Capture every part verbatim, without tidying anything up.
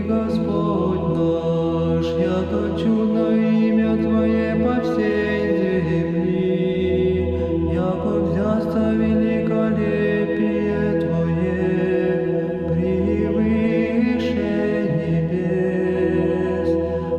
Господь наш, яко чудно имя Твое по всей земли, яко взясто великолепие Твое превыше небес.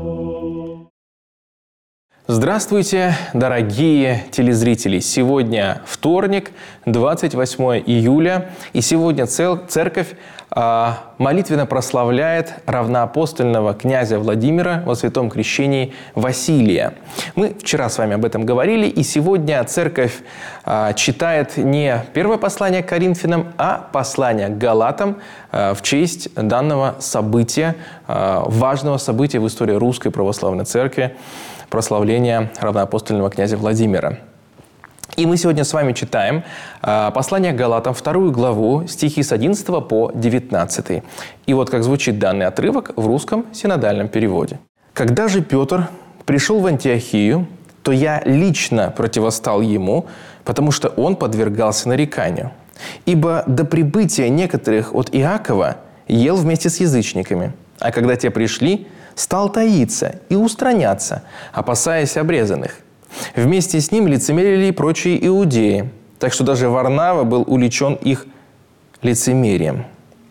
Здравствуйте, дорогие телезрители! Сегодня вторник, двадцать восьмое июля, и сегодня церковь а, молитвенно прославляет равноапостольного князя Владимира во святом крещении Василия. Мы вчера с вами об этом говорили, и сегодня церковь а, читает не первое послание к Коринфянам, а послание к Галатам а, в честь данного события, а, важного события в истории Русской Православной Церкви, прославления равноапостольного князя Владимира. И мы сегодня с вами читаем э, послание к Галатам, вторую главу, стихи с одиннадцатого по девятнадцатый. И вот как звучит данный отрывок в русском синодальном переводе. «Когда же Петр пришел в Антиохию, то я лично противостал ему, потому что он подвергался нареканию. Ибо до прибытия некоторых от Иакова ел вместе с язычниками, а когда те пришли, стал таиться и устраняться, опасаясь обрезанных. Вместе с ним лицемерили и прочие иудеи, так что даже Варнава был увлечен их лицемерием.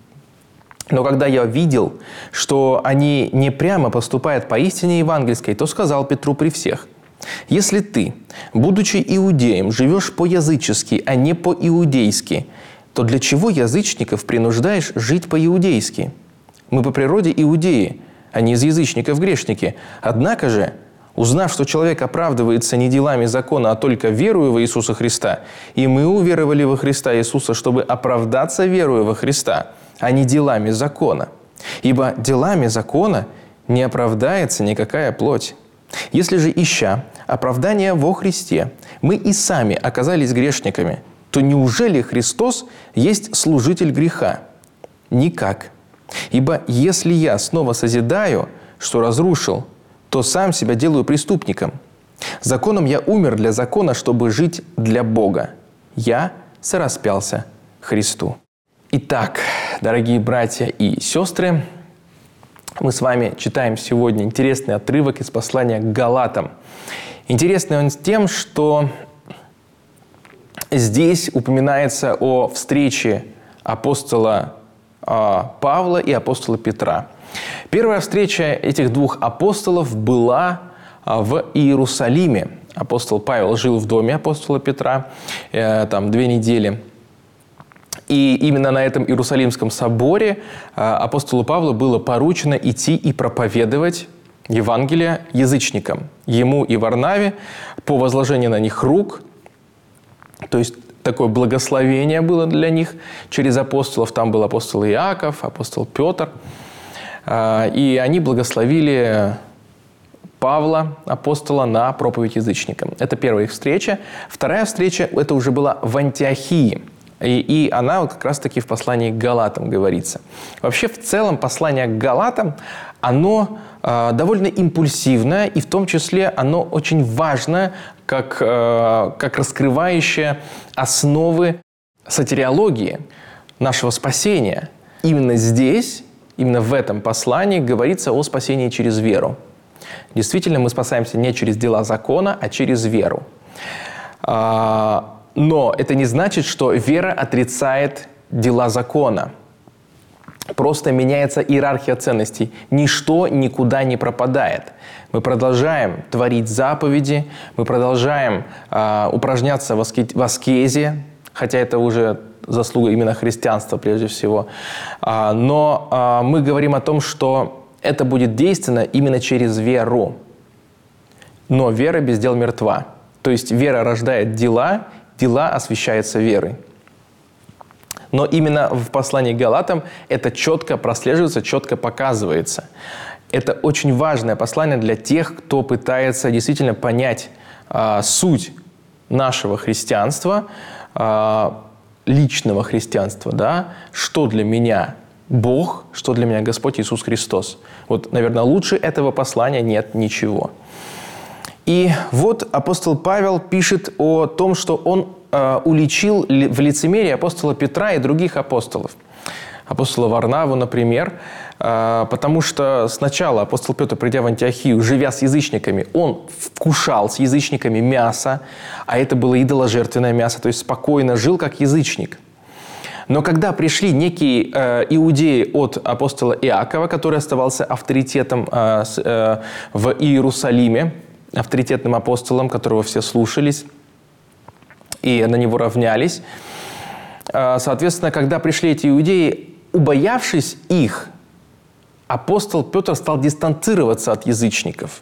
Но когда я видел, что они не прямо поступают по истине евангельской, то сказал Петру при всех: если ты, будучи иудеем, живешь по-язычески, а не по-иудейски, то для чего язычников принуждаешь жить по-иудейски? Мы по природе иудеи, а не из язычников грешники. Однако же, узнав, что человек оправдывается не делами закона, а только верою во Иисуса Христа, и мы уверовали во Христа Иисуса, чтобы оправдаться верою во Христа, а не делами закона. Ибо делами закона не оправдается никакая плоть. Если же, ища оправдания во Христе, мы и сами оказались грешниками, то неужели Христос есть служитель греха? Никак. Ибо если я снова созидаю, что разрушил, то сам себя делаю преступником. Законом я умер для закона, чтобы жить для Бога. Я сораспялся Христу». Итак, дорогие братья и сестры, мы с вами читаем сегодня интересный отрывок из послания к Галатам. Интересный он тем, что здесь упоминается о встрече апостола Павла и апостола Петра. Первая встреча этих двух апостолов была в Иерусалиме. Апостол Павел жил в доме апостола Петра э, там две недели. И именно на этом Иерусалимском соборе э, апостолу Павлу было поручено идти и проповедовать Евангелие язычникам. Ему и Варнаве по возложению на них рук, то есть такое благословение было для них через апостолов. Там был апостол Иаков, апостол Петр. И они благословили Павла, апостола, на проповедь язычникам. Это первая их встреча. Вторая встреча, это уже была в Антиохии. И, и она вот как раз-таки в послании к Галатам говорится. Вообще, в целом, послание к Галатам, оно э, довольно импульсивное, и в том числе оно очень важное, как, э, как раскрывающее основы сотириологии нашего спасения. Именно здесь, именно в этом послании говорится о спасении через веру. Действительно, мы спасаемся не через дела закона, а через веру. А, но это не значит, что вера отрицает дела закона. Просто меняется иерархия ценностей. Ничто никуда не пропадает. Мы продолжаем творить заповеди, мы продолжаем э, упражняться в, аске, в аскезе, хотя это уже заслуга именно христианства прежде всего. А, но а, мы говорим о том, что это будет действенно именно через веру. Но вера без дел мертва. То есть вера рождает дела, дела освящаются верой. Но именно в послании к Галатам это четко прослеживается, четко показывается. Это очень важное послание для тех, кто пытается действительно понять а, суть нашего христианства, а, личного христианства, да, что для меня Бог, что для меня Господь Иисус Христос. Вот, наверное, лучше этого послания нет ничего. И вот апостол Павел пишет о том, что он э, уличил в лицемерии апостола Петра и других апостолов. апостола Варнаву, например, потому что сначала апостол Петр, придя в Антиохию, живя с язычниками, он вкушал с язычниками мясо, а это было идоложертвенное мясо, то есть спокойно жил как язычник. Но когда пришли некие э, иудеи от апостола Иакова, который оставался авторитетом э, с, э, в Иерусалиме, авторитетным апостолом, которого все слушались и на него равнялись, э, соответственно, когда пришли эти иудеи, убоявшись их, апостол Петр стал дистанцироваться от язычников.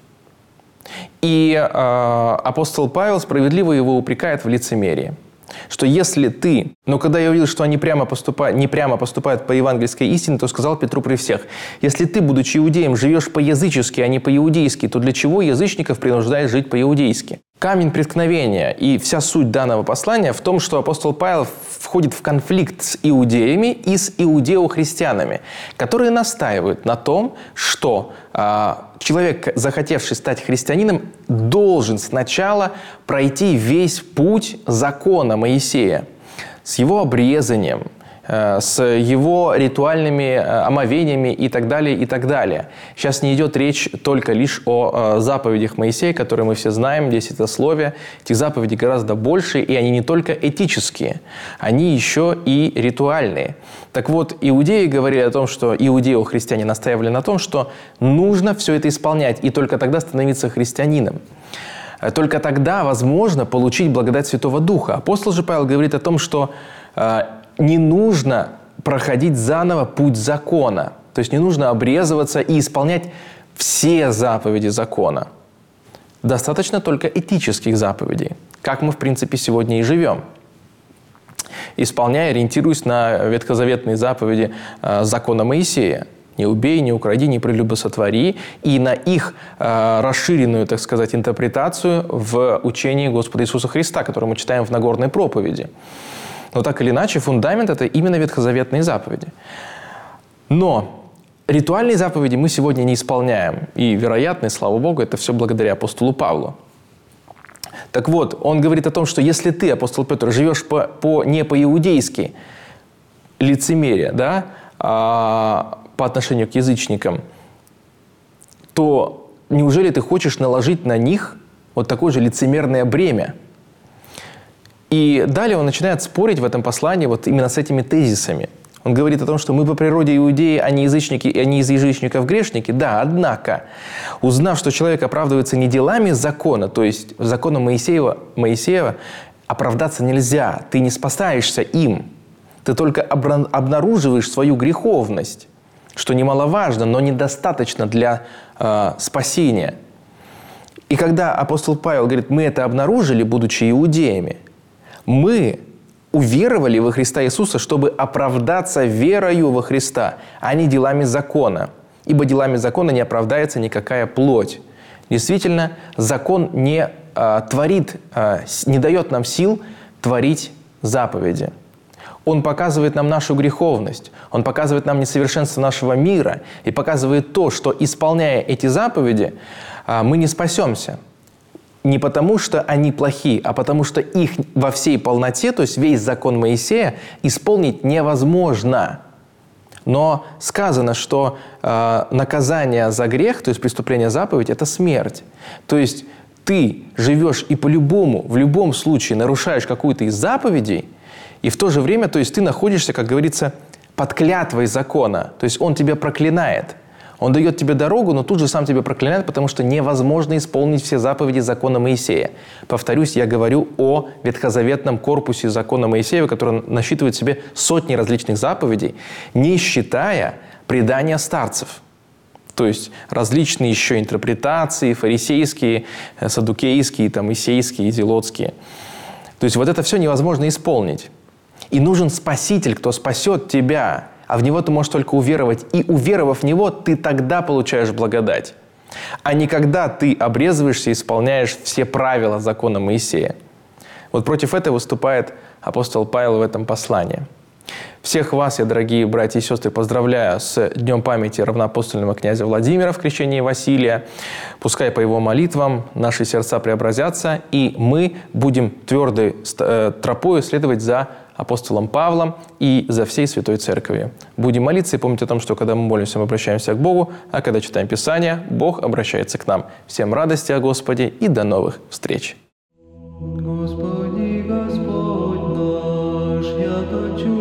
И э, апостол Павел справедливо его упрекает в лицемерии. Что если ты... Но когда я увидел, что они прямо поступают, не прямо поступают по евангельской истине, то сказал Петру при всех: если ты, будучи иудеем, живешь по-язычески, а не по-иудейски, то для чего язычников принуждаешь жить по-иудейски? Камень преткновения и вся суть данного послания в том, что апостол Павел входит в конфликт с иудеями и с иудео-христианами, которые настаивают на том, что э, человек, захотевший стать христианином, должен сначала пройти весь путь закона Моисея с его обрезанием, с его ритуальными омовениями и так далее, и так далее. Сейчас не идет речь только лишь о заповедях Моисея, которые мы все знаем, десятословие. Этих заповедей гораздо больше, и они не только этические, они еще и ритуальные. Так вот, иудеи говорили о том, что иудео-христиане настаивали на том, что нужно все это исполнять, и только тогда становиться христианином. Только тогда возможно получить благодать Святого Духа. Апостол же Павел говорит о том, что не нужно проходить заново путь закона. То есть не нужно обрезываться и исполнять все заповеди закона. Достаточно только этических заповедей, как мы, в принципе, сегодня и живем. Исполняя, ориентируясь на ветхозаветные заповеди э, закона Моисея. Не убей, не укради, не прелюбосотвори. И на их э, расширенную, так сказать, интерпретацию в учении Господа Иисуса Христа, которую мы читаем в Нагорной проповеди. Но так или иначе, фундамент – это именно ветхозаветные заповеди. Но ритуальные заповеди мы сегодня не исполняем. И, вероятно, и слава Богу, это все благодаря апостолу Павлу. Так вот, он говорит о том, что если ты, апостол Петр, живешь по, по, не по-иудейски, лицемерие, да, а, по отношению к язычникам, то неужели ты хочешь наложить на них вот такое же лицемерное бремя? И далее он начинает спорить в этом послании вот именно с этими тезисами. Он говорит о том, что мы по природе иудеи, а не язычники, и они из язычников грешники. Да, однако, узнав, что человек оправдывается не делами закона, то есть законом Моисеева, Моисеева оправдаться нельзя, ты не спасаешься им. Ты только обнаруживаешь свою греховность, что немаловажно, но недостаточно для э, спасения. И когда апостол Павел говорит, мы это обнаружили, будучи иудеями, мы уверовали во Христа Иисуса, чтобы оправдаться верою во Христа, а не делами закона. Ибо делами закона не оправдается никакая плоть. Действительно, закон не а, творит, а, не дает нам сил творить заповеди. Он показывает нам нашу греховность, он показывает нам несовершенство нашего мира и показывает то, что, исполняя эти заповеди, а, мы не спасемся. Не потому, что они плохие, а потому, что их во всей полноте, то есть весь закон Моисея, исполнить невозможно. Но сказано, что э, наказание за грех, то есть преступление заповедь, это смерть. То есть ты живешь и по-любому, в любом случае нарушаешь какую-то из заповедей, и в то же время, то есть ты находишься, как говорится, под клятвой закона. То есть он тебя проклинает. Он дает тебе дорогу, но тут же сам тебя проклинает, потому что невозможно исполнить все заповеди закона Моисея. Повторюсь, я говорю о ветхозаветном корпусе закона Моисея, который насчитывает в себе сотни различных заповедей, не считая предания старцев. То есть различные еще интерпретации, фарисейские, саддукейские, там, исейские, зелотские. То есть вот это все невозможно исполнить. И нужен Спаситель, кто спасет тебя. А в Него ты можешь только уверовать. И уверовав в Него, ты тогда получаешь благодать. А не когда ты обрезываешься и исполняешь все правила закона Моисея. Вот против этого выступает апостол Павел в этом послании. Всех вас, я, дорогие братья и сестры, поздравляю с Днем памяти равноапостольного князя Владимира в крещении Василия. Пускай по его молитвам наши сердца преобразятся, и мы будем твердой тропой следовать за апостолом Павлом и за всей Святой Церковью. Будем молиться и помнить о том, что когда мы молимся, мы обращаемся к Богу, а когда читаем Писание, Бог обращается к нам. Всем радости о Господе и до новых встреч! Господи, Господь наш, яко чудо